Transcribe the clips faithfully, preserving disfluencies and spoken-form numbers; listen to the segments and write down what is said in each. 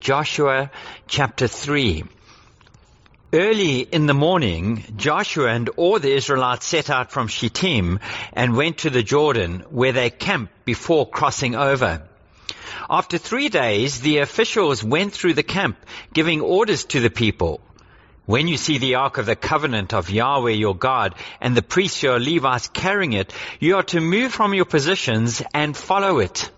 Joshua chapter three. Early in the morning, Joshua and all the Israelites set out from Shittim and went to the Jordan, where they camped before crossing over. After three days, the officials went through the camp, giving orders to the people. When you see the Ark of the Covenant of Yahweh your God and the priests your Levites carrying it, you are to move from your positions and follow it.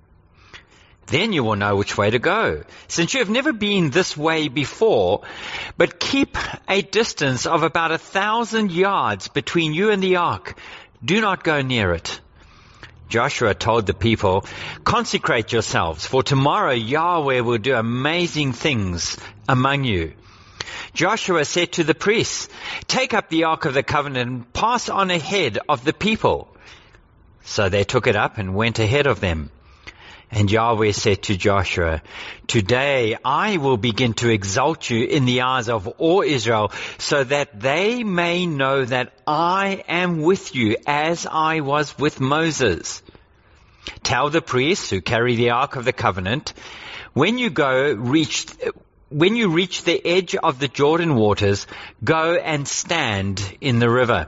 Then you will know which way to go, since you have never been this way before. But keep a distance of about a thousand yards between you and the ark. Do not go near it. Joshua told the people, consecrate yourselves, for tomorrow Yahweh will do amazing things among you. Joshua said to the priests, take up the Ark of the Covenant and pass on ahead of the people. So they took it up and went ahead of them. And Yahweh said to Joshua, today I will begin to exalt you in the eyes of all Israel, so that they may know that I am with you as I was with Moses. Tell the priests who carry the Ark of the Covenant, when you go reach, when you reach the edge of the Jordan waters, go and stand in the river.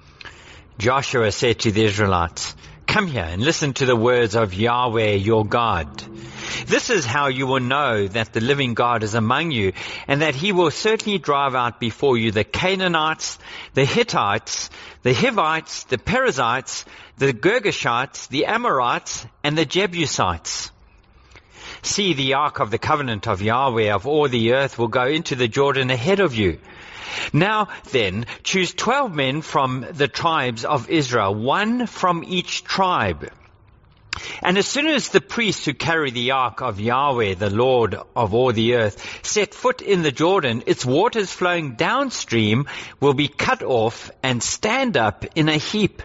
Joshua said to the Israelites, come here and listen to the words of Yahweh your God. This is how you will know that the living God is among you, and that he will certainly drive out before you the Canaanites, the Hittites, the Hivites, the Perizzites, the Girgashites, the Amorites, and the Jebusites. See, the Ark of the Covenant of Yahweh of all the earth will go into the Jordan ahead of you. Now then, choose twelve men from the tribes of Israel, one from each tribe. And as soon as the priests who carry the ark of Yahweh, the Lord of all the earth, set foot in the Jordan, its waters flowing downstream will be cut off and stand up in a heap.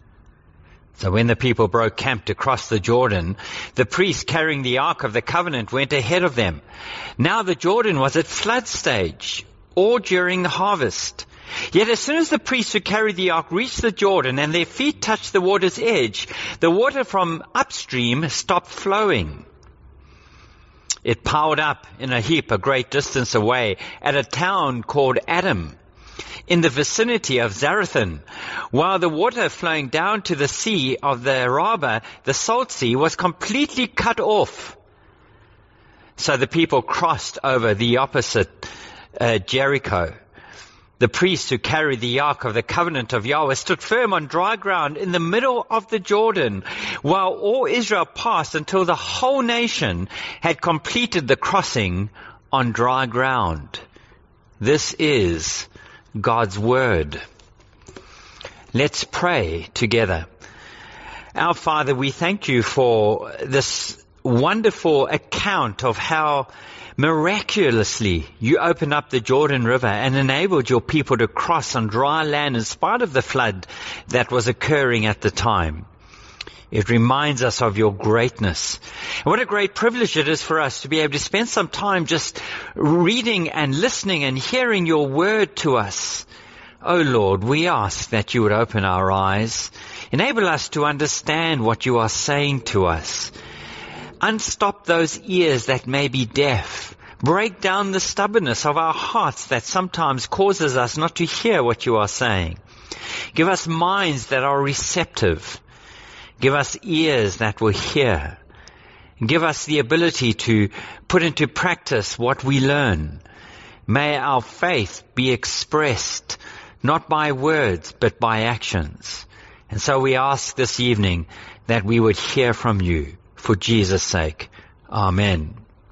So when the people broke camp to cross the Jordan, the priests carrying the Ark of the Covenant went ahead of them. Now the Jordan was at flood stage, or during the harvest. Yet as soon as the priests who carried the ark reached the Jordan and their feet touched the water's edge, the water from upstream stopped flowing. It piled up in a heap a great distance away at a town called Adam, in the vicinity of Zarethan, while the water flowing down to the sea of the Arabah, the salt sea, was completely cut off. So the people crossed over the opposite Uh, Jericho. The priests who carried the Ark of the Covenant of Yahweh stood firm on dry ground in the middle of the Jordan, while all Israel passed until the whole nation had completed the crossing on dry ground. This is God's word. Let's pray together. Our Father, we thank you for this wonderful account of how miraculously you opened up the Jordan River and enabled your people to cross on dry land in spite of the flood that was occurring at the time. It reminds us of your greatness. And what a great privilege it is for us to be able to spend some time just reading and listening and hearing your word to us. Oh Lord, we ask that you would open our eyes, enable us to understand what you are saying to us. Unstop those ears that may be deaf. Break down the stubbornness of our hearts that sometimes causes us not to hear what you are saying. Give us minds that are receptive. Give us ears that will hear. Give us the ability to put into practice what we learn. May our faith be expressed not by words but by actions. And so we ask this evening that we would hear from you. For Jesus' sake. Amen.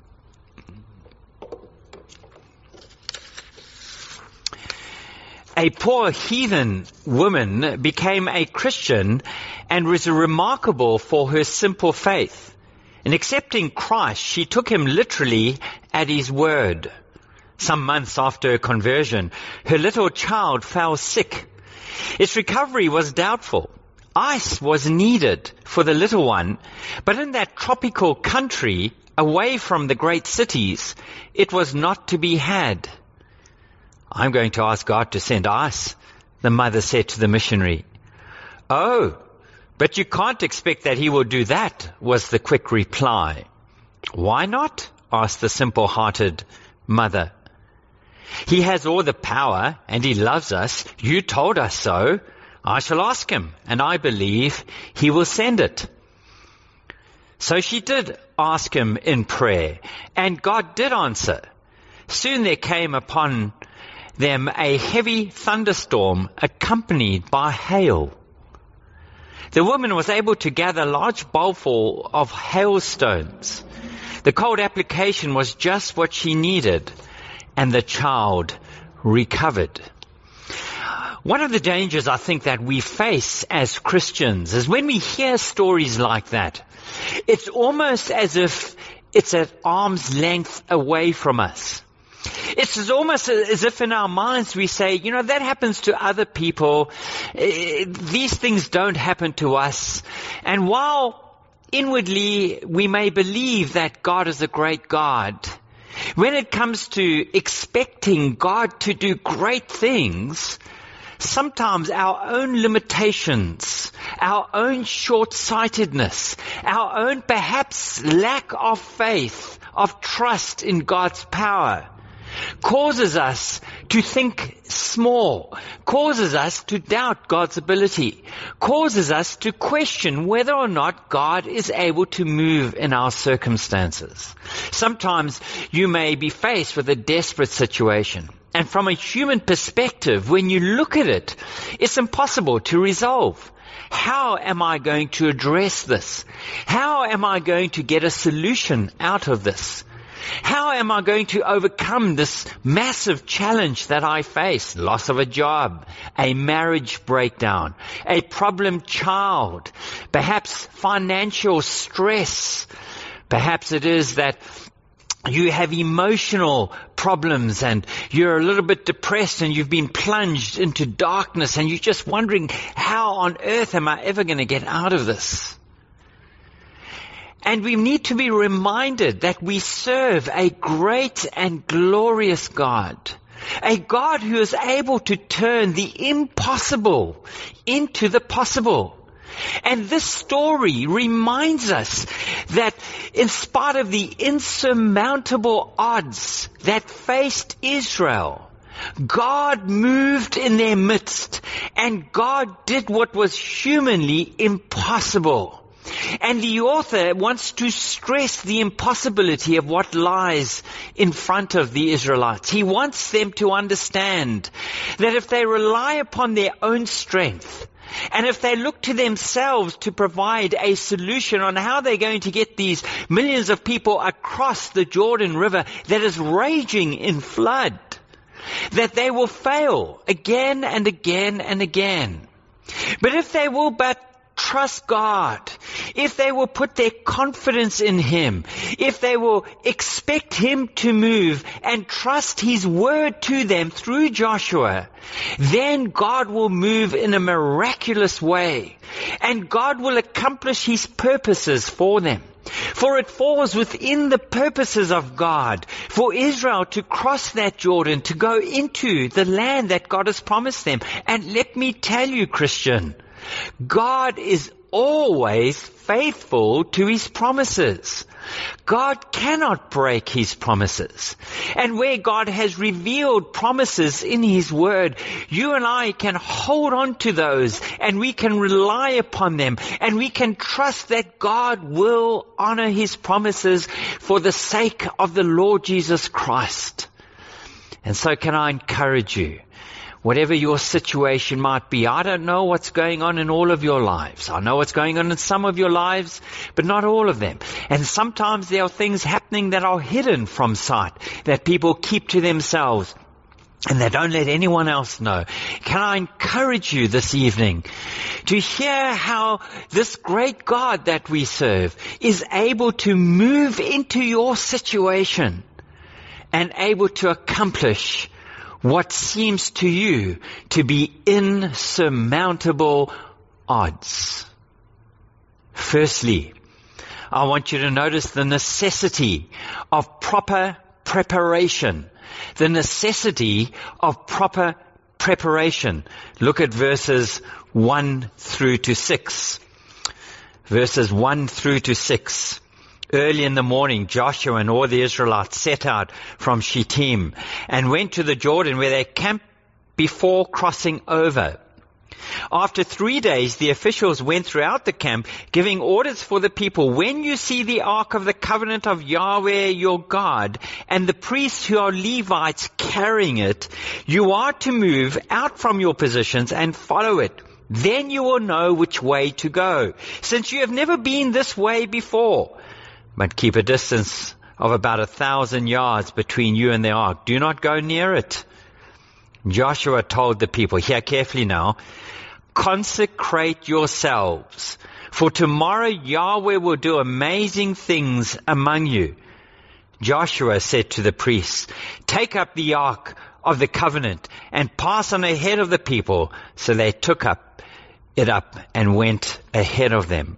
A poor heathen woman became a Christian and was remarkable for her simple faith. In accepting Christ, she took him literally at his word. Some months after her conversion, her little child fell sick. Its recovery was doubtful. Ice was needed for the little one, but in that tropical country, away from the great cities, it was not to be had. I'm going to ask God to send ice, the mother said to the missionary. Oh, but you can't expect that he will do that, was the quick reply. Why not? asked the simple-hearted mother. He has all the power and he loves us. You told us so. I shall ask him, and I believe he will send it. So she did ask him in prayer, and God did answer. Soon there came upon them a heavy thunderstorm accompanied by hail. The woman was able to gather a large bowlful of hailstones. The cold application was just what she needed, and the child recovered. One of the dangers I think that we face as Christians is when we hear stories like that, it's almost as if it's at arm's length away from us. It's almost as if in our minds we say, you know, that happens to other people. These things don't happen to us. And while inwardly we may believe that God is a great God, when it comes to expecting God to do great things, sometimes our own limitations, our own short-sightedness, our own perhaps lack of faith, of trust in God's power, causes us to think small, causes us to doubt God's ability, causes us to question whether or not God is able to move in our circumstances. Sometimes you may be faced with a desperate situation, and from a human perspective, when you look at it, it's impossible to resolve. How am I going to address this? How am I going to get a solution out of this? How am I going to overcome this massive challenge that I face? Loss of a job, a marriage breakdown, a problem child, perhaps financial stress. Perhaps it is that you have emotional problems and you're a little bit depressed and you've been plunged into darkness and you're just wondering, how on earth am I ever going to get out of this? And we need to be reminded that we serve a great and glorious God. A God who is able to turn the impossible into the possible. And this story reminds us that in spite of the insurmountable odds that faced Israel, God moved in their midst and God did what was humanly impossible. And the author wants to stress the impossibility of what lies in front of the Israelites. He wants them to understand that if they rely upon their own strength, and if they look to themselves to provide a solution on how they're going to get these millions of people across the Jordan River that is raging in flood, that they will fail again and again and again. But if they will but trust God, if they will put their confidence in Him, if they will expect Him to move and trust His word to them through Joshua, then God will move in a miraculous way and God will accomplish His purposes for them. For it falls within the purposes of God for Israel to cross that Jordan, to go into the land that God has promised them. And let me tell you, Christian, God is always faithful to His promises. God cannot break His promises. And where God has revealed promises in His word, you and I can hold on to those and we can rely upon them and we can trust that God will honor His promises for the sake of the Lord Jesus Christ. And so can I encourage you, whatever your situation might be, I don't know what's going on in all of your lives. I know what's going on in some of your lives, but not all of them. And sometimes there are things happening that are hidden from sight, that people keep to themselves, and they don't let anyone else know. Can I encourage you this evening to hear how this great God that we serve is able to move into your situation and able to accomplish what seems to you to be insurmountable odds. Firstly, I want you to notice the necessity of proper preparation. The necessity of proper preparation. Look at verses one through to six. Verses one through to six. Early in the morning, Joshua and all the Israelites set out from Shittim and went to the Jordan, where they camped before crossing over. After three days, the officials went throughout the camp, giving orders for the people. When you see the ark of the covenant of Yahweh your God, and the priests who are Levites carrying it, you are to move out from your positions and follow it. Then you will know which way to go, since you have never been this way before. But keep a distance of about a thousand yards between you and the ark. Do not go near it. Joshua told the people, hear carefully now, consecrate yourselves, for tomorrow Yahweh will do amazing things among you. Joshua said to the priests, take up the ark of the covenant and pass on ahead of the people. So they took up it up and went ahead of them.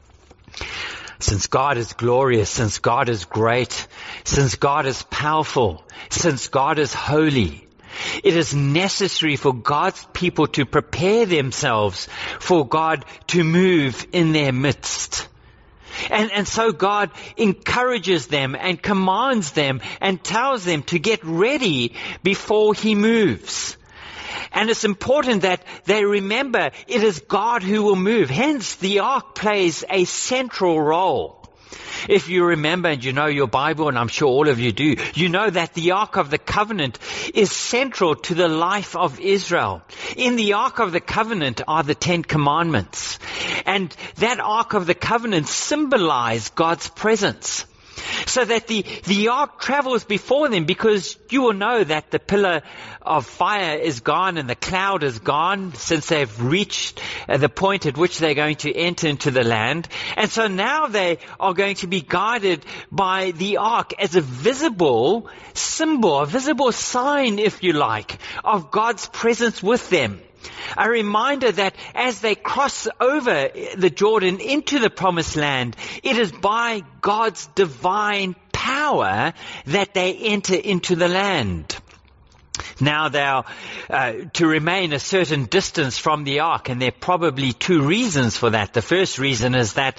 Since God is glorious, since God is great, since God is powerful, since God is holy, it is necessary for God's people to prepare themselves for God to move in their midst. And, and so God encourages them and commands them and tells them to get ready before He moves. And it's important that they remember it is God who will move. Hence, the ark plays a central role. If you remember and you know your Bible, and I'm sure all of you do, you know that the Ark of the Covenant is central to the life of Israel. In the Ark of the Covenant are the Ten Commandments. And that Ark of the Covenant symbolized God's presence. So that the, the ark travels before them, because you will know that the pillar of fire is gone and the cloud is gone since they've reached uh, the point at which they're going to enter into the land. And so now they are going to be guided by the ark as a visible symbol, a visible sign, if you like, of God's presence with them. A reminder that as they cross over the Jordan into the promised land, it is by God's divine power that they enter into the land. Now they are uh, to remain a certain distance from the ark, and there are probably two reasons for that. The first reason is that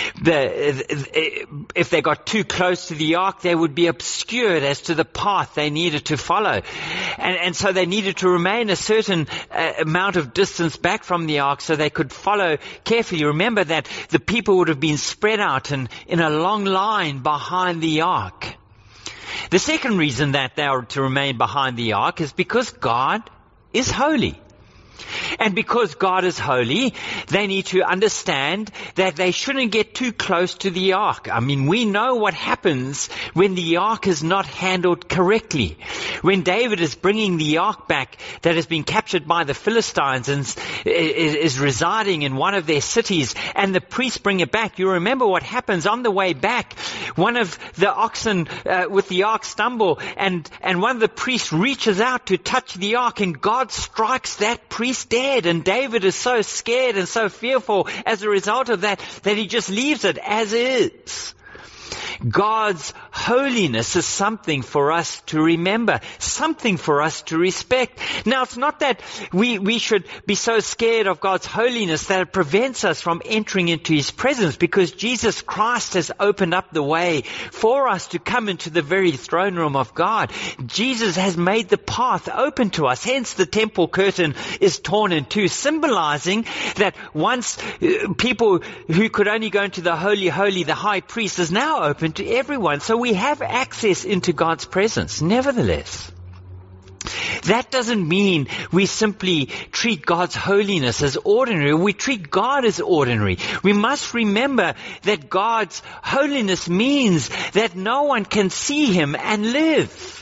the, if they got too close to the ark, they would be obscured as to the path they needed to follow. And, and so they needed to remain a certain uh, amount of distance back from the ark so they could follow carefully. Remember that the people would have been spread out and in a long line behind the ark. The second reason that they are to remain behind the ark is because God is holy. And because God is holy, they need to understand that they shouldn't get too close to the ark. I mean, we know what happens when the ark is not handled correctly. When David is bringing the ark back that has been captured by the Philistines and is residing in one of their cities, and the priests bring it back, you remember what happens on the way back. One of the oxen uh, with the ark stumble, and, and one of the priests reaches out to touch the ark, and God strikes that priest dead. And David is so scared and so fearful as a result of that, that he just leaves it as is. God's holiness is something for us to remember, something for us to respect. Now, it's not that we, we should be so scared of God's holiness that it prevents us from entering into His presence, because Jesus Christ has opened up the way for us to come into the very throne room of God. Jesus has made the path open to us. Hence, the temple curtain is torn in two, symbolizing that once uh, people who could only go into the holy, holy, the high priest, is now open to everyone. So we have access into God's presence. Nevertheless, that doesn't mean we simply treat God's holiness as ordinary. We treat God as ordinary. We must remember that God's holiness means that no one can see Him and live.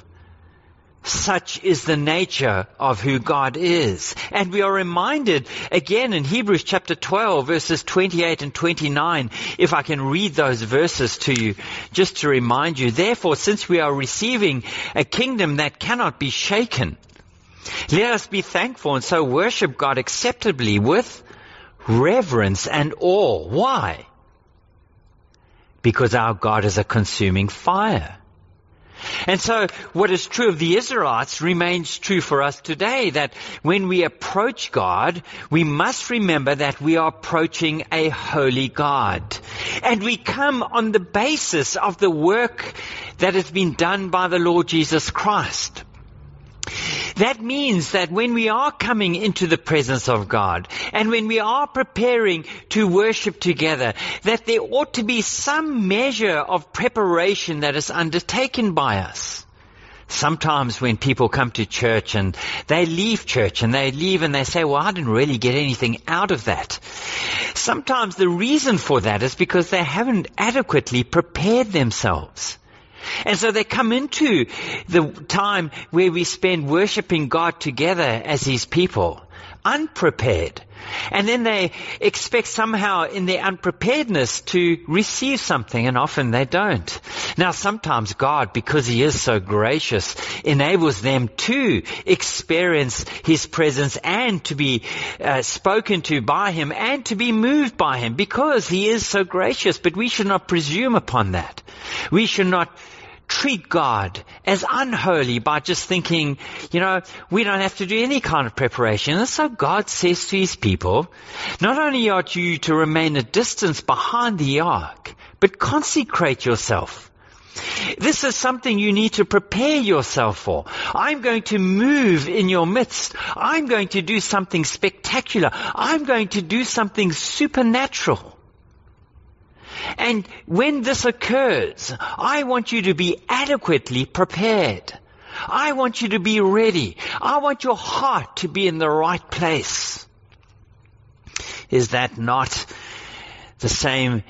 Such is the nature of who God is. And we are reminded again in Hebrews chapter twelve, verses twenty-eight and twenty-nine, if I can read those verses to you, just to remind you. Therefore, since we are receiving a kingdom that cannot be shaken, let us be thankful and so worship God acceptably with reverence and awe. Why? Because our God is a consuming fire. And so what is true of the Israelites remains true for us today, that when we approach God, we must remember that we are approaching a holy God. And we come on the basis of the work that has been done by the Lord Jesus Christ. That means that when we are coming into the presence of God and when we are preparing to worship together, that there ought to be some measure of preparation that is undertaken by us. Sometimes when people come to church and they leave church and they leave and they say, well, I didn't really get anything out of that. Sometimes the reason for that is because they haven't adequately prepared themselves. And so they come into the time where we spend worshiping God together as His people, unprepared. And then they expect somehow in their unpreparedness to receive something, and often they don't. Now sometimes God, because He is so gracious, enables them to experience His presence and to be uh, spoken to by Him and to be moved by Him, because He is so gracious. But we should not presume upon that. We should not treat God as unholy by just thinking, you know, we don't have to do any kind of preparation. And so God says to His people, not only are you to remain a distance behind the ark, but consecrate yourself. This is something you need to prepare yourself for. I'm going to move in your midst. I'm going to do something spectacular. I'm going to do something supernatural. And when this occurs, I want you to be adequately prepared. I want you to be ready. I want your heart to be in the right place. Is that not the same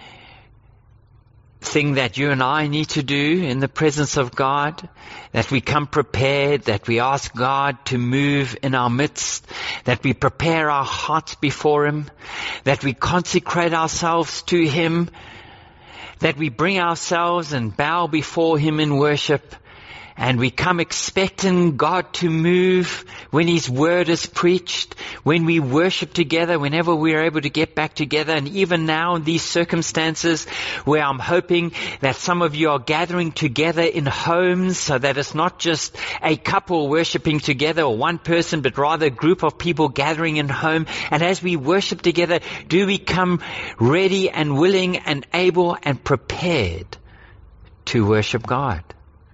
thing that you and I need to do in the presence of God? That we come prepared, that we ask God to move in our midst, that we prepare our hearts before Him, that we consecrate ourselves to Him, that we bring ourselves and bow before Him in worship, and we come expecting God to move when His word is preached, when we worship together, whenever we are able to get back together. And even now in these circumstances where I'm hoping that some of you are gathering together in homes, so that it's not just a couple worshiping together or one person, but rather a group of people gathering in home. And as we worship together, do we come ready and willing and able and prepared to worship God?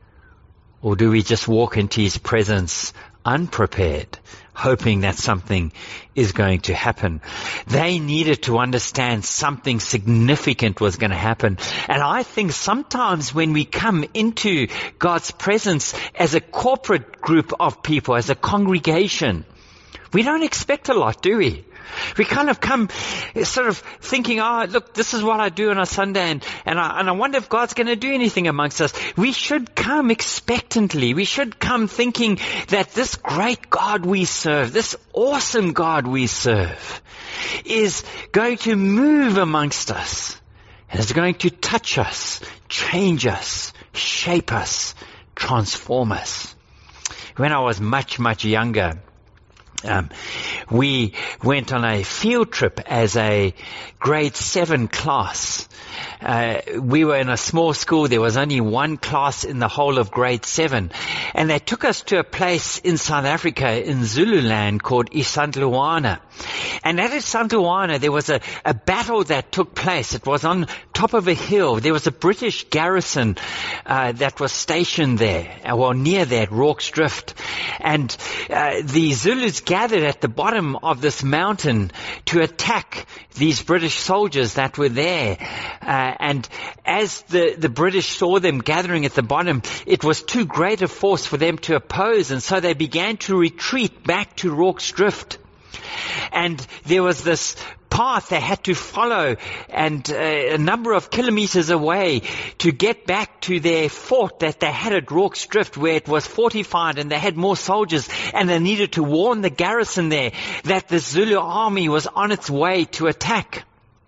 Or do we just walk into His presence unprepared, hoping that something is going to happen? They needed to understand something significant was going to happen. And I think sometimes when we come into God's presence as a corporate group of people, as a congregation, we don't expect a lot, do we? We kind of come sort of thinking, oh, look, this is what I do on a Sunday, and, and, I, and I wonder if God's going to do anything amongst us. We should come expectantly. We should come thinking that this great God we serve, this awesome God we serve, is going to move amongst us, and is going to touch us, change us, shape us, transform us. When I was much, much younger, Um, we went on a field trip as a grade seven class. Uh, we were in a small school. There was only one class in the whole of grade seven. And they took us to a place in South Africa, in Zululand, called Isandlwana. And at Isandlwana, there was a, a battle that took place. It was on top of a hill. There was a British garrison uh, that was stationed there, well, near there at Rorke's Drift. And uh, the Zulus gathered at the bottom of this mountain to attack these British soldiers that were there. Uh, and as the, the British saw them gathering at the bottom, it was too great a force for them to oppose. And so they began to retreat back to Rorke's Drift. And there was this path they had to follow, and uh, a number of kilometers away to get back to their fort that they had at Rorke's Drift, where it was fortified and they had more soldiers, and they needed to warn the garrison there that the Zulu army was on its way to attack.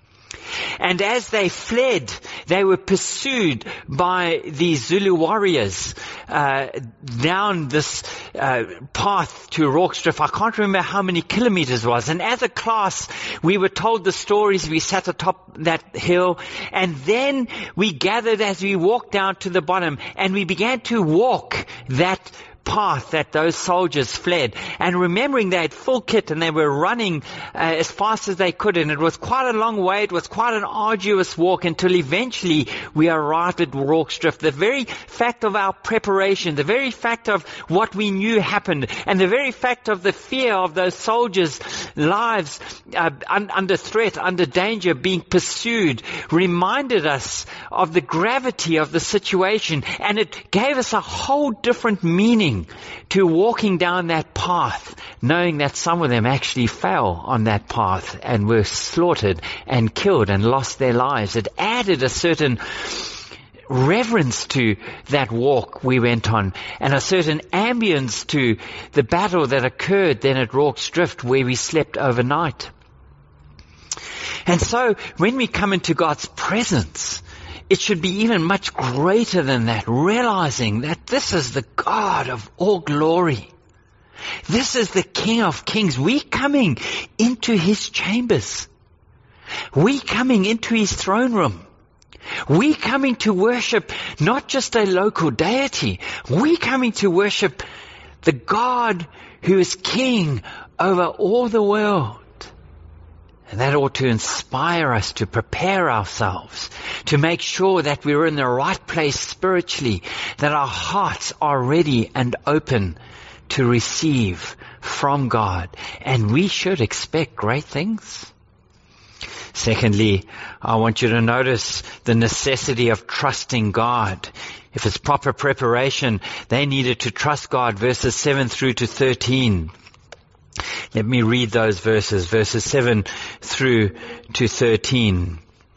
And as they fled, they were pursued by these Zulu warriors uh, down this uh, path to Rorkestrip. I can't remember how many kilometers it was. And as a class, we were told the stories. We sat atop that hill, and then we gathered as we walked down to the bottom, and we began to walk that path that those soldiers fled, and remembering they had full kit and they were running uh, as fast as they could, and it was quite a long way, it was quite an arduous walk until eventually we arrived at Rorkestrip. The very fact of our preparation, the very fact of what we knew happened, and the very fact of the fear of those soldiers' lives uh, un- under threat, under danger, being pursued, reminded us of the gravity of the situation, and it gave us a whole different meaning to walking down that path, knowing that some of them actually fell on that path and were slaughtered and killed and lost their lives. It added a certain reverence to that walk we went on, and a certain ambience to the battle that occurred then at Rorkestrip, where we slept overnight. And so when we come into God's presence, it should be even much greater than that, realizing that this is the God of all glory. This is the King of Kings. We coming into His chambers. We coming into His throne room. We coming to worship not just a local deity. We coming to worship the God who is King over all the world. And that ought to inspire us to prepare ourselves, to make sure that we're in the right place spiritually, that our hearts are ready and open to receive from God. And we should expect great things. Secondly, I want you to notice the necessity of trusting God. If it's proper preparation, they needed to trust God, verses seven through to thirteen. Let me read those verses, verses seven through to thirteen.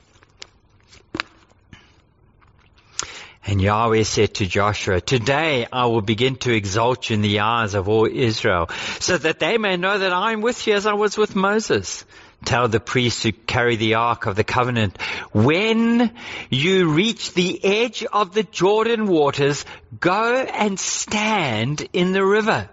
And Yahweh said to Joshua, "Today I will begin to exalt you in the eyes of all Israel, so that they may know that I am with you as I was with Moses. Tell the priests who carry the ark of the covenant, when you reach the edge of the Jordan waters, go and stand in the river."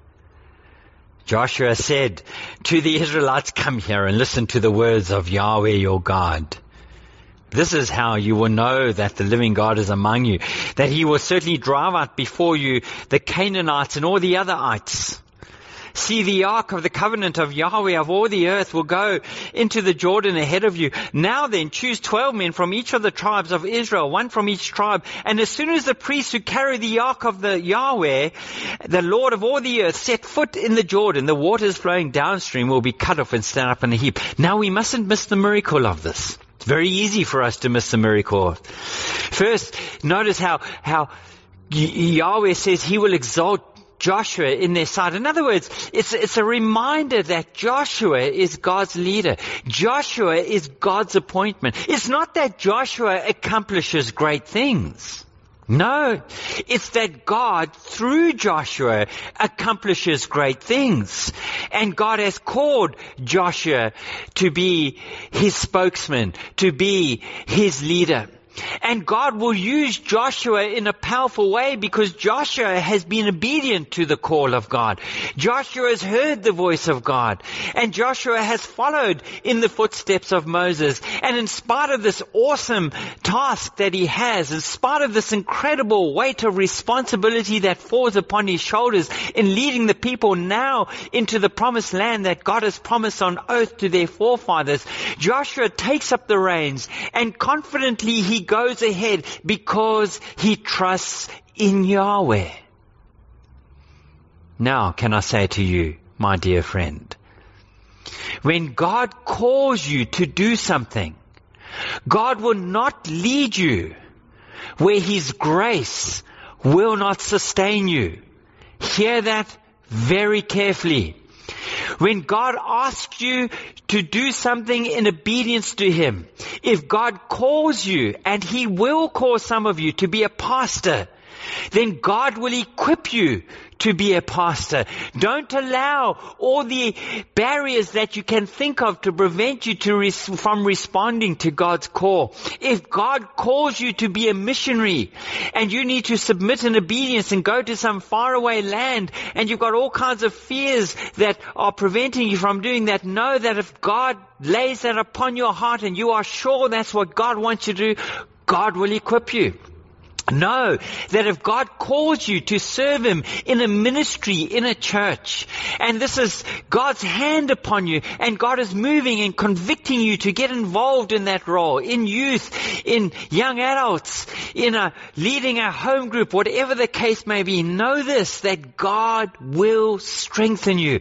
Joshua said to the Israelites, "Come here and listen to the words of Yahweh your God. This is how you will know that the living God is among you, that He will certainly drive out before you the Canaanites and all the other ites. See, the ark of the covenant of Yahweh of all the earth will go into the Jordan ahead of you. Now then, choose twelve men from each of the tribes of Israel, one from each tribe. And as soon as the priests who carry the ark of the Yahweh, the Lord of all the earth, set foot in the Jordan, the waters flowing downstream will be cut off and stand up in a heap." Now we mustn't miss the miracle of this. It's very easy for us to miss the miracle. First, notice how, how Yahweh says He will exalt Joshua in their sight. In other words, it's, it's a reminder that Joshua is God's leader. Joshua is God's appointment. It's not that Joshua accomplishes great things. No, it's that God, through Joshua, accomplishes great things. And God has called Joshua to be His spokesman, to be His leader. And God will use Joshua in a powerful way because Joshua has been obedient to the call of God. Joshua has heard the voice of God. And Joshua has followed in the footsteps of Moses. And in spite of this awesome task that he has, in spite of this incredible weight of responsibility that falls upon his shoulders in leading the people now into the promised land that God has promised on oath to their forefathers, Joshua takes up the reins and confidently he goes ahead because he trusts in Yahweh. Now, can I say to you, my dear friend, when God calls you to do something, God will not lead you where His grace will not sustain you. Hear that very carefully. When God asks you to do something in obedience to Him, if God calls you, and He will call some of you to be a pastor, then God will equip you to be a pastor. Don't allow all the barriers that you can think of to prevent you to res- from responding to God's call. If God calls you to be a missionary and you need to submit in obedience and go to some faraway land and you've got all kinds of fears that are preventing you from doing that, know that if God lays that upon your heart and you are sure that's what God wants you to do, God will equip you. Know that if God calls you to serve Him in a ministry, in a church, and this is God's hand upon you, and God is moving and convicting you to get involved in that role, in youth, in young adults, in a leading a home group, whatever the case may be, know this, that God will strengthen you.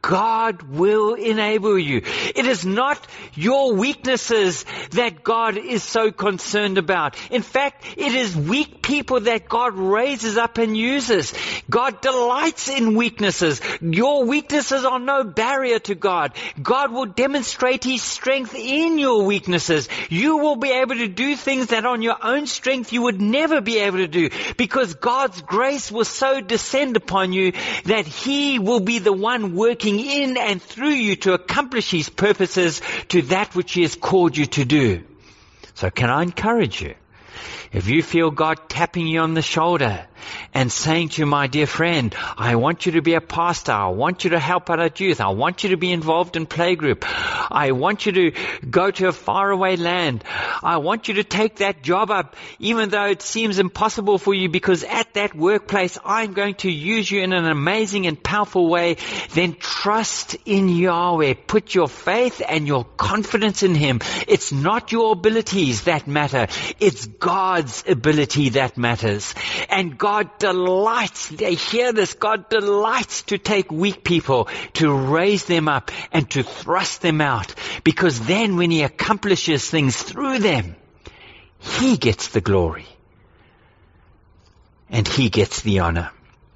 God will enable you. It is not your weaknesses that God is so concerned about. In fact, it is weak people that God raises up and uses. God delights in weaknesses. Your weaknesses are no barrier to God. God will demonstrate His strength in your weaknesses. You will be able to do things that on your own strength you would never be able to do, because God's grace will so descend upon you that He will be the one working in and through you to accomplish His purposes to that which He has called you to do. So can I encourage you? If you feel God tapping you on the shoulder and saying to you, my dear friend, I want you to be a pastor. I want you to help out at youth. I want you to be involved in playgroup. I want you to go to a faraway land. I want you to take that job up, even though it seems impossible for you, because at that workplace, I'm going to use you in an amazing and powerful way. Then trust in Yahweh. Put your faith and your confidence in Him. It's not your abilities that matter. It's God's ability that matters. And God delights, they hear this, God delights to take weak people, to raise them up and to thrust them out. Because then when He accomplishes things through them, He gets the glory. And He gets the honor.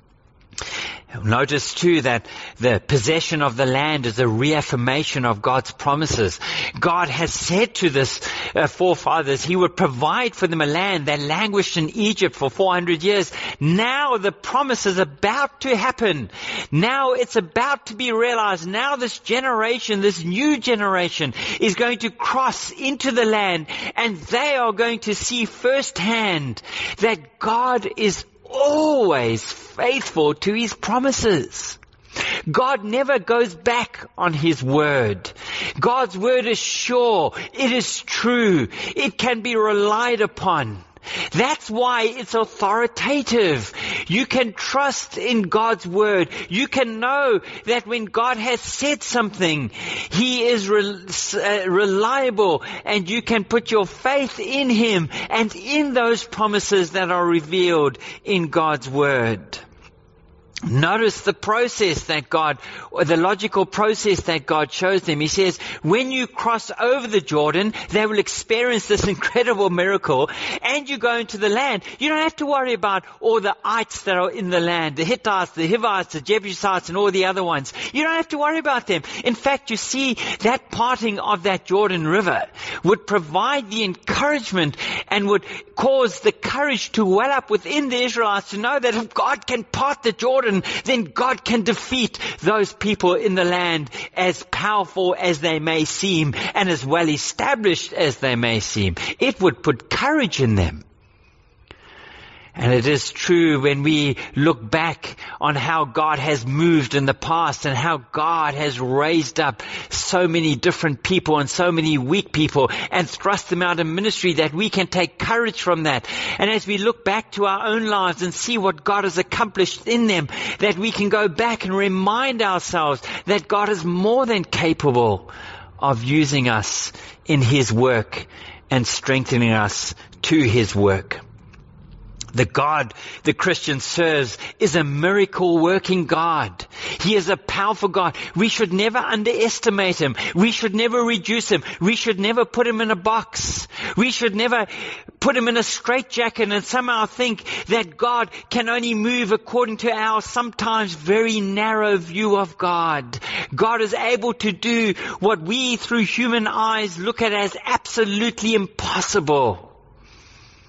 Notice too that the possession of the land is a reaffirmation of God's promises. God has said to this uh, forefathers He would provide for them a land that languished in Egypt for four hundred years. Now the promise is about to happen. Now it's about to be realized. Now this generation, this new generation, is going to cross into the land, and they are going to see firsthand that God is always faithful to His promises. God never goes back on His word. God's word is sure. It is true. It can be relied upon. That's why it's authoritative. You can trust in God's word. You can know that when God has said something, He is re- uh, reliable, and you can put your faith in Him and in those promises that are revealed in God's word. Notice the process that God, or the logical process that God shows them. He says, when you cross over the Jordan, they will experience this incredible miracle, and you go into the land. You don't have to worry about all the ites that are in the land, the Hittites, the Hivites, the Jebusites, and all the other ones. You don't have to worry about them. In fact, you see, that parting of that Jordan River would provide the encouragement and would cause the courage to well up within the Israelites to know that if God can part the Jordan, then God can defeat those people in the land, as powerful as they may seem and as well established as they may seem. It would put courage in them. And it is true when we look back on how God has moved in the past and how God has raised up so many different people and so many weak people and thrust them out in ministry, that we can take courage from that. And as we look back to our own lives and see what God has accomplished in them, that we can go back and remind ourselves that God is more than capable of using us in His work and strengthening us to His work. The God the Christian serves is a miracle working God. He is a powerful God. We should never underestimate Him. We should never reduce Him. We should never put Him in a box. We should never put Him in a straitjacket and somehow think that God can only move according to our sometimes very narrow view of God. God is able to do what we through human eyes look at as absolutely impossible.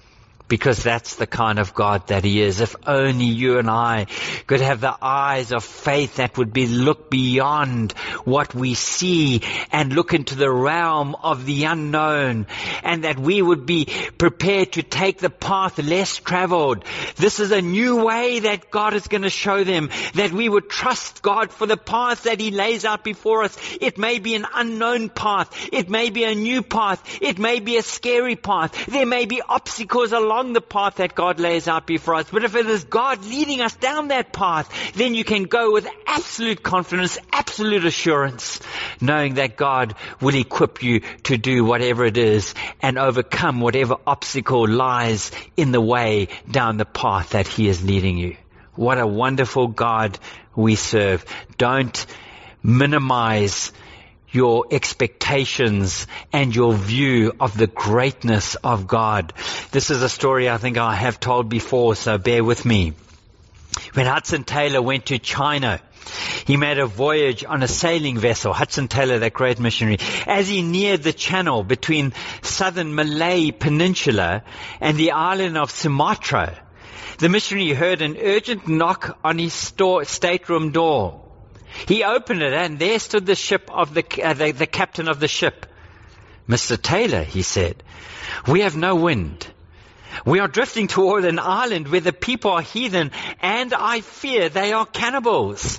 Because that's the kind of God that He is. If only you and I could have the eyes of faith that would be look beyond what we see and look into the realm of the unknown, and that we would be prepared to take the path less traveled. This is a new way that God is going to show them, that we would trust God for the path that He lays out before us. It may be an unknown path. It may be a new path. It may be a scary path. There may be obstacles along the path that God lays out before us. But if it is God leading us down that path, then you can go with absolute confidence, absolute assurance, knowing that God will equip you to do whatever it is and overcome whatever obstacle lies in the way down the path that He is leading you. What a wonderful God we serve. Don't minimize your expectations and your view of the greatness of God. This is a story I think I have told before, so bear with me. When Hudson Taylor went to China, he made a voyage on a sailing vessel, Hudson Taylor, that great missionary. As he neared the channel between southern Malay Peninsula and the island of Sumatra, the missionary heard an urgent knock on his store, stateroom door. He opened it, and there stood the ship of the, uh, the the captain of the ship. "Mister Taylor," he said, "we have no wind. We are drifting toward an island where the people are heathen, and I fear they are cannibals."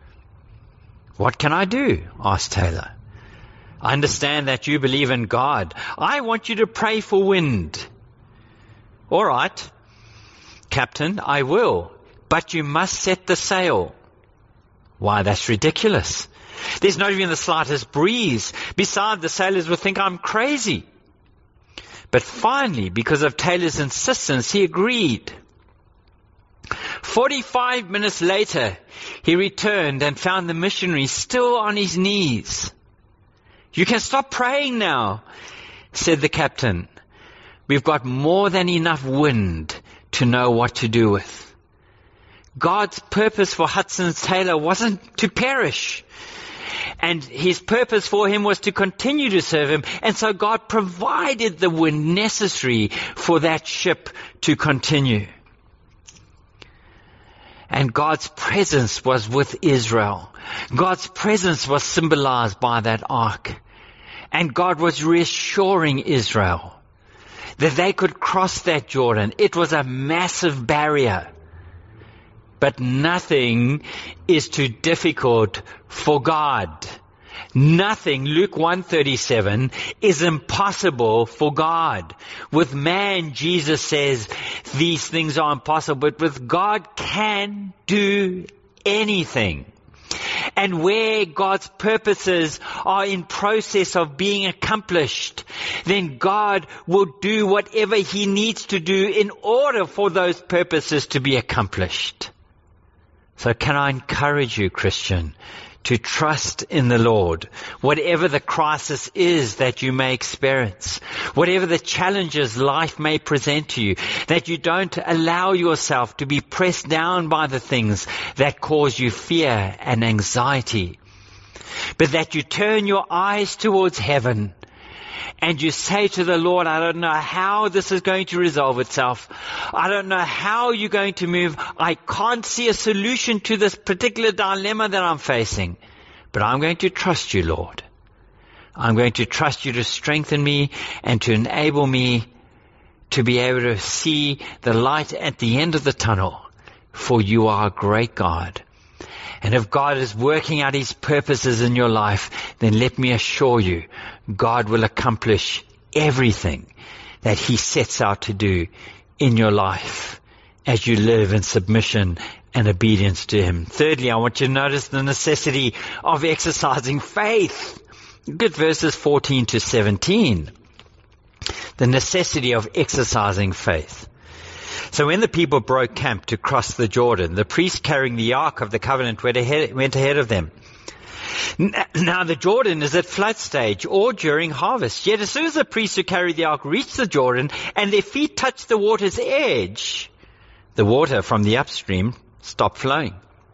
"What can I do?" asked Taylor. "I understand that you believe in God. I want you to pray for wind." "All right, Captain, I will, but you must set the sail." "Why, that's ridiculous. There's not even the slightest breeze. Besides, the sailors would think I'm crazy." But finally, because of Taylor's insistence, he agreed. Forty-five minutes later, he returned and found the missionary still on his knees. "You can stop praying now," said the captain. "We've got more than enough wind to know what to do with." God's purpose for Hudson Taylor wasn't to perish. And His purpose for him was to continue to serve Him. And so God provided the wind necessary for that ship to continue. And God's presence was with Israel. God's presence was symbolized by that ark. And God was reassuring Israel that they could cross that Jordan. It was a massive barrier. But nothing is too difficult for God. Nothing, Luke one thirty-seven, is impossible for God. With man, Jesus says, these things are impossible, but with God can do anything. And where God's purposes are in process of being accomplished, then God will do whatever He needs to do in order for those purposes to be accomplished. So can I encourage you, Christian, to trust in the Lord, whatever the crisis is that you may experience, whatever the challenges life may present to you, that you don't allow yourself to be pressed down by the things that cause you fear and anxiety, but that you turn your eyes towards heaven and you say to the Lord, I don't know how this is going to resolve itself. I don't know how you're going to move. I can't see a solution to this particular dilemma that I'm facing. But I'm going to trust you, Lord. I'm going to trust you to strengthen me and to enable me to be able to see the light at the end of the tunnel. For you are a great God. And if God is working out His purposes in your life, then let me assure you, God will accomplish everything that He sets out to do in your life as you live in submission and obedience to Him. Thirdly, I want you to notice the necessity of exercising faith. Look at verses fourteen to seventeen. The necessity of exercising faith. So when the people broke camp to cross the Jordan, the priest carrying the Ark of the Covenant went ahead, went ahead of them. Now the Jordan is at flood stage or during harvest. Yet as soon as the priests who carried the Ark reached the Jordan and their feet touched the water's edge, the water from the upstream stopped flowing.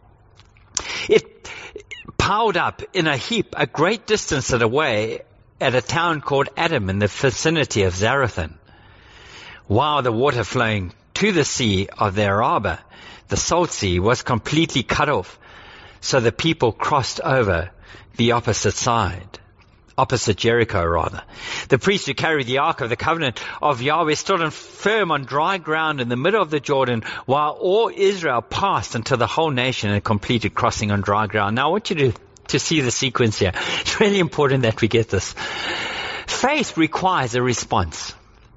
It piled up in a heap a great distance away at a town called Adam in the vicinity of Zarethan. while the water flowing to the sea of the Arabah, the Salt Sea, was completely cut off. So the people crossed over the opposite side. Opposite Jericho, rather. The priest who carried the Ark of the Covenant of Yahweh stood on firm on dry ground in the middle of the Jordan, while all Israel passed until the whole nation had completed crossing on dry ground. Now I want you to, to see the sequence here. It's really important that we get this. Faith requires a response.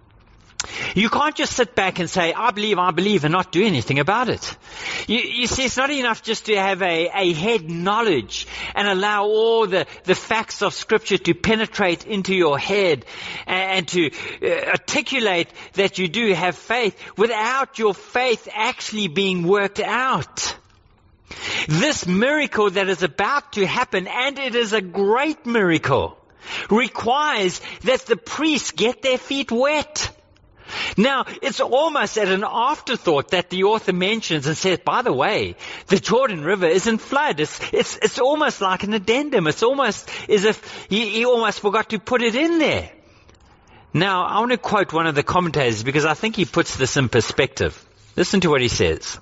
You can't just sit back and say, I believe, I believe, and not do anything about it. You, you see, it's not enough just to have a, a head knowledge and allow all the, the facts of Scripture to penetrate into your head and, and to uh, articulate that you do have faith without your faith actually being worked out. This miracle that is about to happen, and it is a great miracle, requires that the priests get their feet wet. Now, it's almost at an afterthought that the author mentions and says, by the way, the Jordan River is in flood. It's, it's, it's almost like an addendum. It's almost as if he, he almost forgot to put it in there. Now, I want to quote one of the commentators because I think he puts this in perspective. Listen to what he says.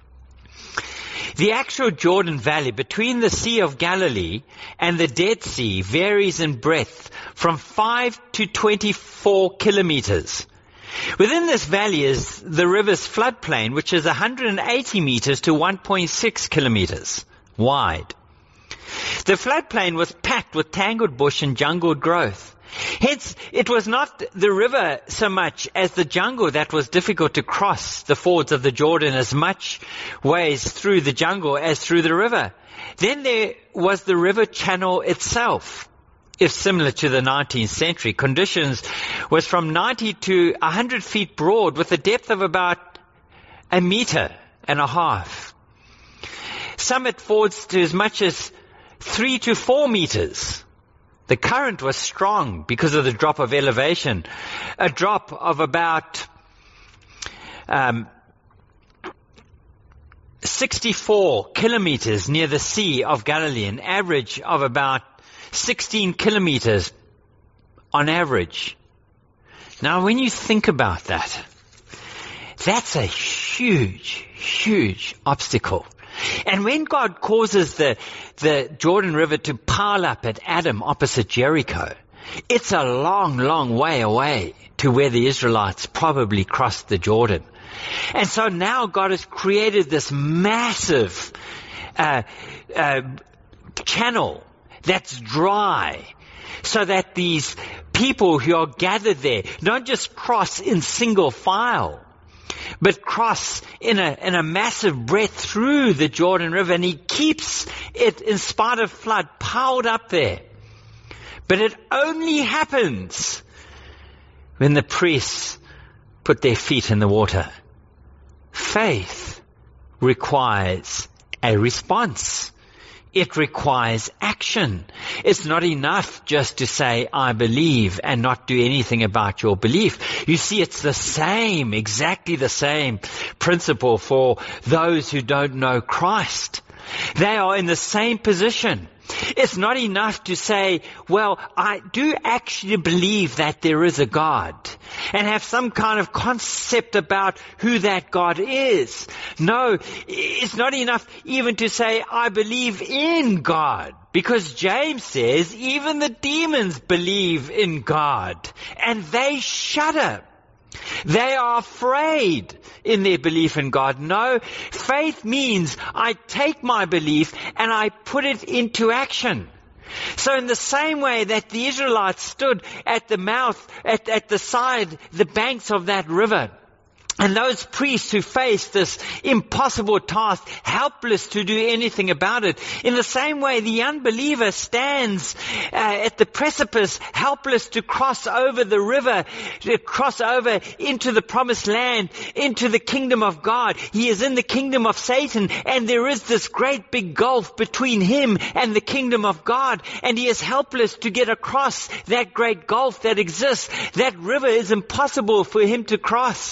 The actual Jordan Valley between the Sea of Galilee and the Dead Sea varies in breadth from five to twenty-four kilometers. Within this valley is the river's floodplain, which is one hundred eighty meters to one point six kilometers wide. The floodplain was packed with tangled bush and jungle growth. Hence, it was not the river so much as the jungle that was difficult to cross the fords of the Jordan as much ways through the jungle as through the river. Then there was the river channel itself. If similar to the nineteenth century, conditions was from ninety to one hundred feet broad with a depth of about a meter and a half. Some at fords to as much as three to four meters. The current was strong because of the drop of elevation, a drop of about um, sixty-four kilometers near the Sea of Galilee, an average of about sixteen kilometers on average. Now, when you think about that, that's a huge, huge obstacle. And when God causes the, the Jordan River to pile up at Adam opposite Jericho, it's a long, long way away to where the Israelites probably crossed the Jordan. And so now God has created this massive uh, uh, channel that's dry, so that these people who are gathered there don't just cross in single file, but cross in a, in a massive breadth through the Jordan River, and he keeps it, in spite of flood, piled up there. But it only happens when the priests put their feet in the water. Faith requires a response. It requires action. It's not enough just to say, I believe, and not do anything about your belief. You see, it's the same, exactly the same principle for those who don't know Christ. They are in the same position. It's not enough to say, well, I do actually believe that there is a God, and have some kind of concept about who that God is. No, it's not enough even to say, I believe in God, because James says even the demons believe in God, and they shudder. They are afraid in their belief in God. No, faith means I take my belief and I put it into action. So in the same way that the Israelites stood at the mouth, at, at the side, the banks of that river, and those priests who faced this impossible task, helpless to do anything about it, in the same way the unbeliever stands uh, at the precipice, helpless to cross over the river, to cross over into the promised land, into the kingdom of God. He is in the kingdom of Satan, and there is this great big gulf between him and the kingdom of God, and he is helpless to get across that great gulf that exists. That river is impossible for him to cross.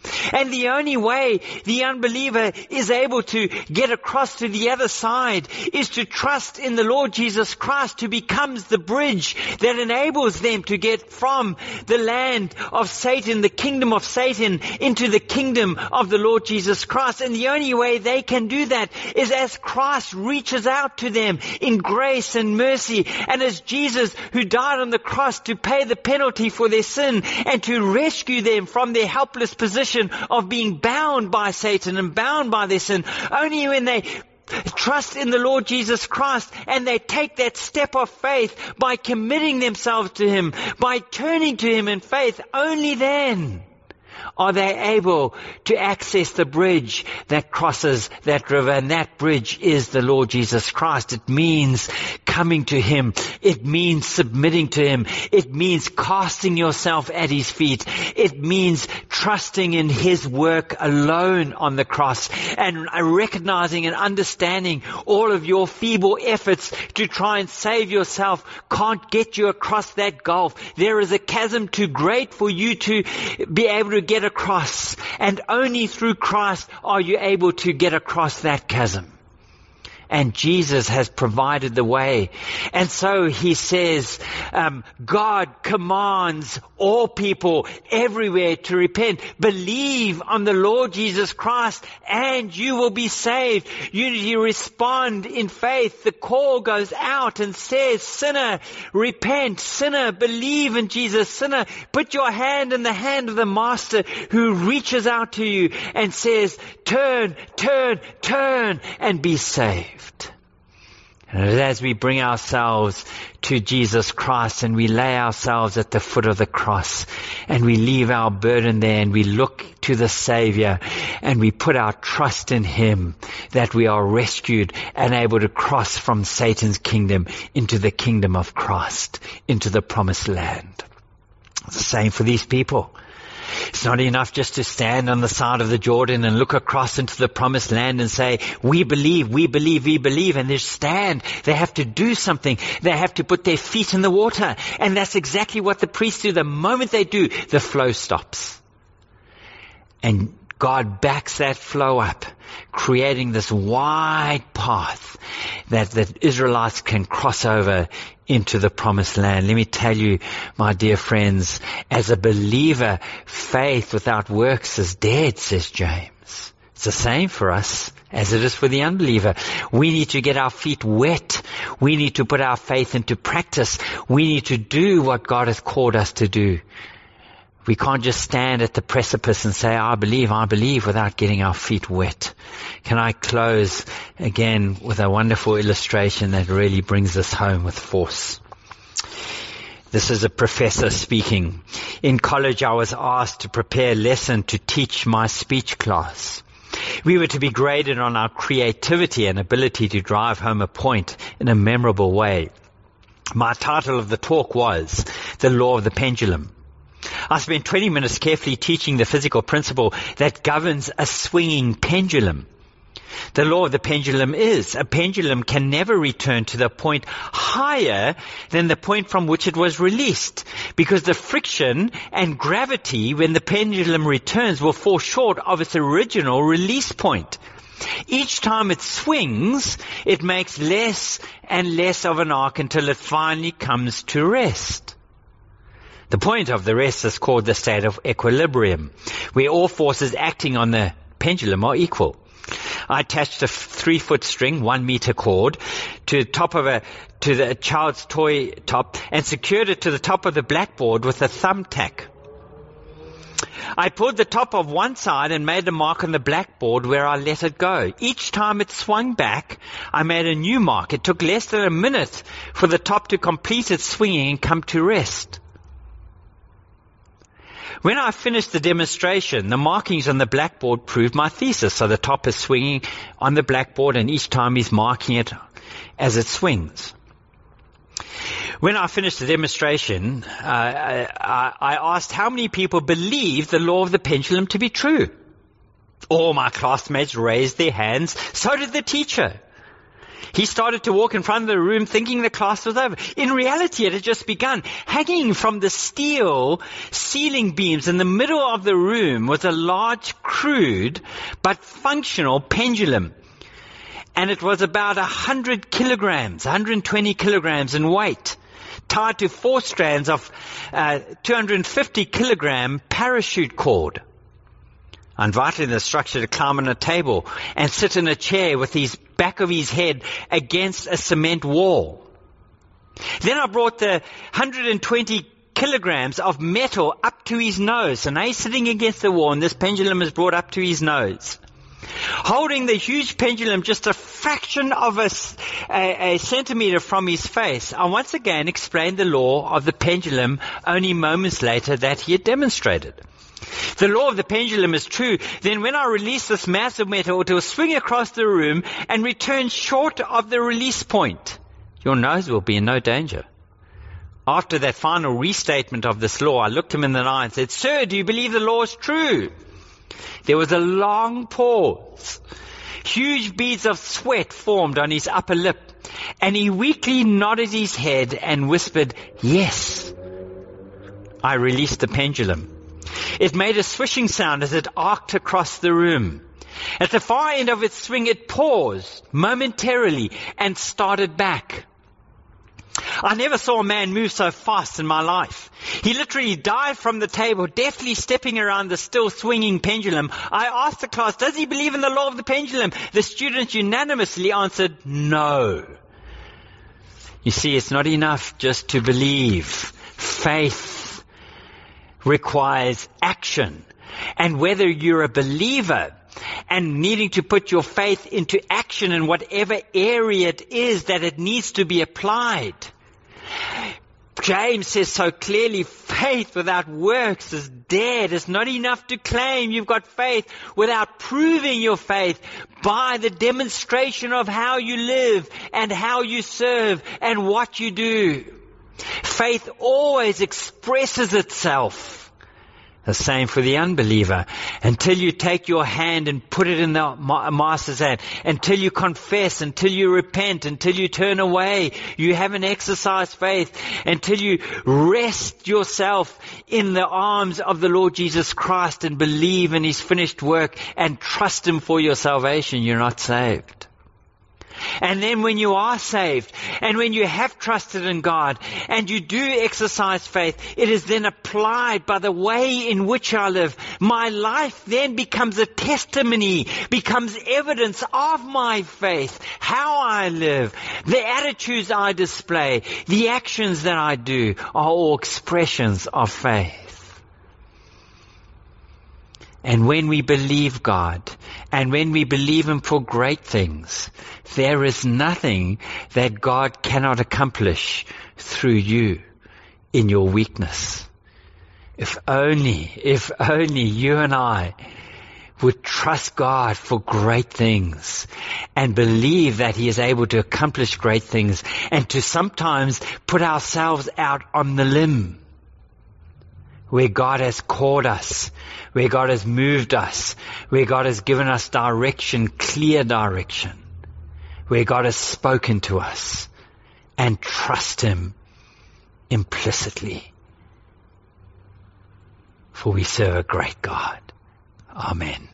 And the only way the unbeliever is able to get across to the other side is to trust in the Lord Jesus Christ, who becomes the bridge that enables them to get from the land of Satan, the kingdom of Satan, into the kingdom of the Lord Jesus Christ. And the only way they can do that is as Christ reaches out to them in grace and mercy, and as Jesus, who died on the cross to pay the penalty for their sin and to rescue them from their helpless position of being bound by Satan and bound by their sin. Only when they trust in the Lord Jesus Christ and they take that step of faith by committing themselves to Him, by turning to Him in faith, only then are they able to access the bridge that crosses that river. And that bridge is the Lord Jesus Christ. It means coming to Him. It means submitting to Him. It means casting yourself at His feet. It means trusting in His work alone on the cross, and recognizing and understanding all of your feeble efforts to try and save yourself can't get you across that gulf. There is a chasm too great for you to be able to get across, and only through Christ are you able to get across that chasm. And Jesus has provided the way. And so He says, um, God commands all people everywhere to repent. Believe on the Lord Jesus Christ and you will be saved. You, you respond in faith. The call goes out and says, sinner, repent. Sinner, believe in Jesus. Sinner, put your hand in the hand of the Master, who reaches out to you and says, turn, turn, turn and be saved. And as we bring ourselves to Jesus Christ and we lay ourselves at the foot of the cross and we leave our burden there and we look to the Savior and we put our trust in Him, that we are rescued and able to cross from Satan's kingdom into the kingdom of Christ, into the promised land. It's the same for these people. It's not enough just to stand on the side of the Jordan and look across into the promised land and say, we believe, we believe, we believe, and they stand. They have to do something. They have to put their feet in the water. And that's exactly what the priests do. The moment they do, the flow stops. And God backs that flow up, creating this wide path that the Israelites can cross over into the promised land. Let me tell you, my dear friends, as a believer, faith without works is dead, says James. It's the same for us as it is for the unbeliever. We need to get our feet wet. We need to put our faith into practice. We need to do what God has called us to do. We can't just stand at the precipice and say, I believe, I believe, without getting our feet wet. Can I close again with a wonderful illustration that really brings this home with force? This is a professor speaking. In college, I was asked to prepare a lesson to teach my speech class. We were to be graded on our creativity and ability to drive home a point in a memorable way. My title of the talk was The Law of the Pendulum. I spent twenty minutes carefully teaching the physical principle that governs a swinging pendulum. The law of the pendulum is, a pendulum can never return to the point higher than the point from which it was released, because the friction and gravity when the pendulum returns will fall short of its original release point. Each time it swings, it makes less and less of an arc until it finally comes to rest. The point of the rest is called the state of equilibrium, where all forces acting on the pendulum are equal. I attached a three-foot string, one meter cord, to the top of a to the child's toy top and secured it to the top of the blackboard with a thumbtack. I pulled the top of one side and made a mark on the blackboard where I let it go. Each time it swung back, I made a new mark. It took less than a minute for the top to complete its swinging and come to rest. When I finished the demonstration, the markings on the blackboard proved my thesis. So the top is swinging on the blackboard and each time he's marking it as it swings. When I finished the demonstration, uh, I, I asked how many people believe the law of the pendulum to be true. All my classmates raised their hands. So did the teacher. He started to walk in front of the room thinking the class was over. In reality, it had just begun. Hanging from the steel ceiling beams in the middle of the room was a large, crude, but functional pendulum. And it was about one hundred kilograms, one hundred twenty kilograms in weight, tied to four strands of uh, two hundred fifty kilogram parachute cord. I invited the instructor to climb on a table and sit in a chair with his back of his head against a cement wall. Then I brought the one hundred twenty kilograms of metal up to his nose. And now he's sitting against the wall and this pendulum is brought up to his nose. Holding the huge pendulum just a fraction of a, a, a centimeter from his face, I once again explained the law of the pendulum only moments later that he had demonstrated. The law of the pendulum is true. Then when I release this mass of metal, it will swing across the room and return short of the release point. Your nose will be in no danger. After that final restatement of this law, I looked him in the eye and said, "Sir, do you believe the law is true?" There was a long pause. Huge beads of sweat formed on his upper lip, and he weakly nodded his head and whispered, "Yes." I released the pendulum. It made a swishing sound as it arced across the room. At the far end of its swing, it paused momentarily and started back. I never saw a man move so fast in my life. He literally dived from the table, deftly stepping around the still swinging pendulum. I asked the class, "Does he believe in the law of the pendulum?" The students unanimously answered, "No." You see, it's not enough just to believe. Faith requires action. And whether you're a believer and needing to put your faith into action in whatever area it is that it needs to be applied. James says so clearly, faith without works is dead. It's not enough to claim you've got faith without proving your faith by the demonstration of how you live and how you serve and what you do. Faith always expresses itself. The same for the unbeliever. Until you take your hand and put it in the master's hand, until you confess, until you repent, until you turn away, you haven't exercised faith. Until you rest yourself in the arms of the Lord Jesus Christ and believe in His finished work and trust Him for your salvation, you're not saved. And then when you are saved, and when you have trusted in God, and you do exercise faith, it is then applied by the way in which I live. My life then becomes a testimony, becomes evidence of my faith, how I live, the attitudes I display, the actions that I do are all expressions of faith. And when we believe God, and when we believe Him for great things, there is nothing that God cannot accomplish through you in your weakness. If only, if only you and I would trust God for great things and believe that He is able to accomplish great things, and to sometimes put ourselves out on the limb where God has called us, where God has moved us, where God has given us direction, clear direction, where God has spoken to us, and trust Him implicitly. For we serve a great God. Amen.